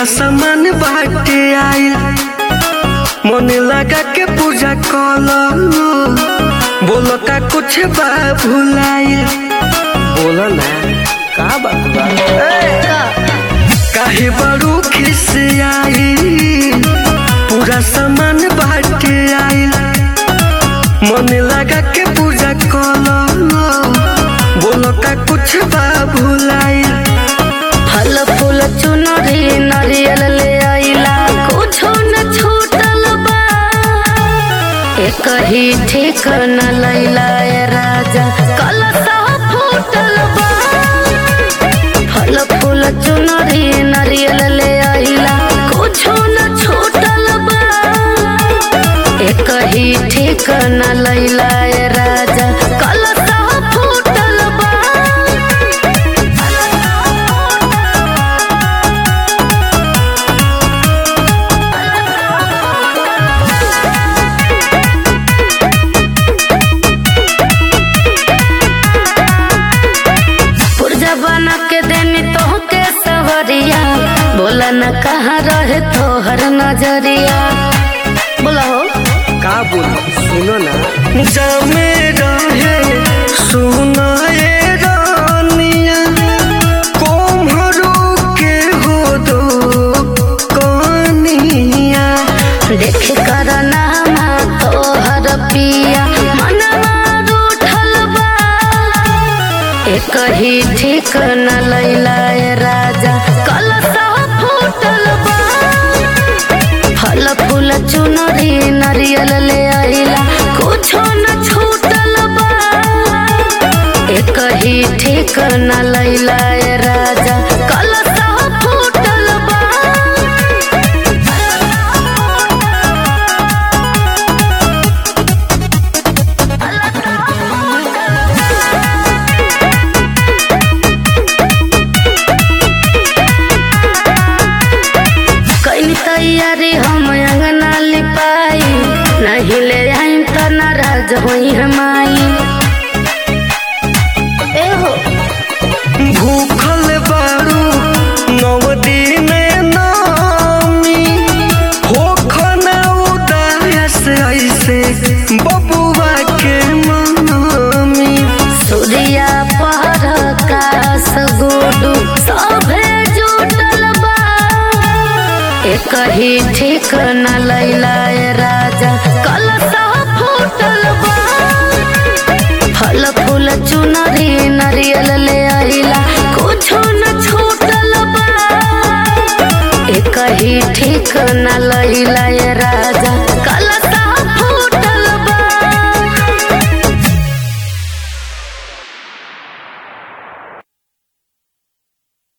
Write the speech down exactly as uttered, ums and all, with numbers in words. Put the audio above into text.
पूरा सामान बाटे आइल मन लगा के पूजा कलो बोलो का कुछ बा भुलाइल बोलो ना का बात बा काहे बड़ू खिसियाई पूरा सामान बाटे आइल मन लगा के पूजा कलो बोलो का कुछ बा भुलाइल फल फूल चुनरी नारियल ले आइला कुछो न छूटल बा एक ही ठीक न लैला ए राजा कलसा फूटल बा फल फूल चुनरी नारियल ले आइला कुछो न छूटल बा एक ही ठीक न लैला ए राजा कलसा फूटल बा बना के देनी तो के सवरिया बोला न कहाँ रहे तोहर नजरिया बोला हो का बोला सुनो ना जमे रहे सुनो ए रानिया कोम्हरो के हो दो कनिया देख कर नामा तोहर पिया मनवा रूठल बा एक ही ठीक न लैला ए राजा कलसा फूटल बा फल फूल चुनरी नारियल ले आइला कुछो न छूटल बा एक ही ठीक न लैला ए राजा कलसा फूटल बा तैयारी हम अंगना लिपाई नहीं ले आईम त नाराज होई हमाई ए हो भूखल बारू नव दिन नामी होखना उदास ऐसे बबुआ के मनामी सूर्या पर कास गुडू सभे जुटल बा एक ही ठीक न लैला ए राजा कलसा फूटल बा फल फूल चुनरी नारियल ले आइला कुछो न छूटल बा एक ही ठीक न लैला ए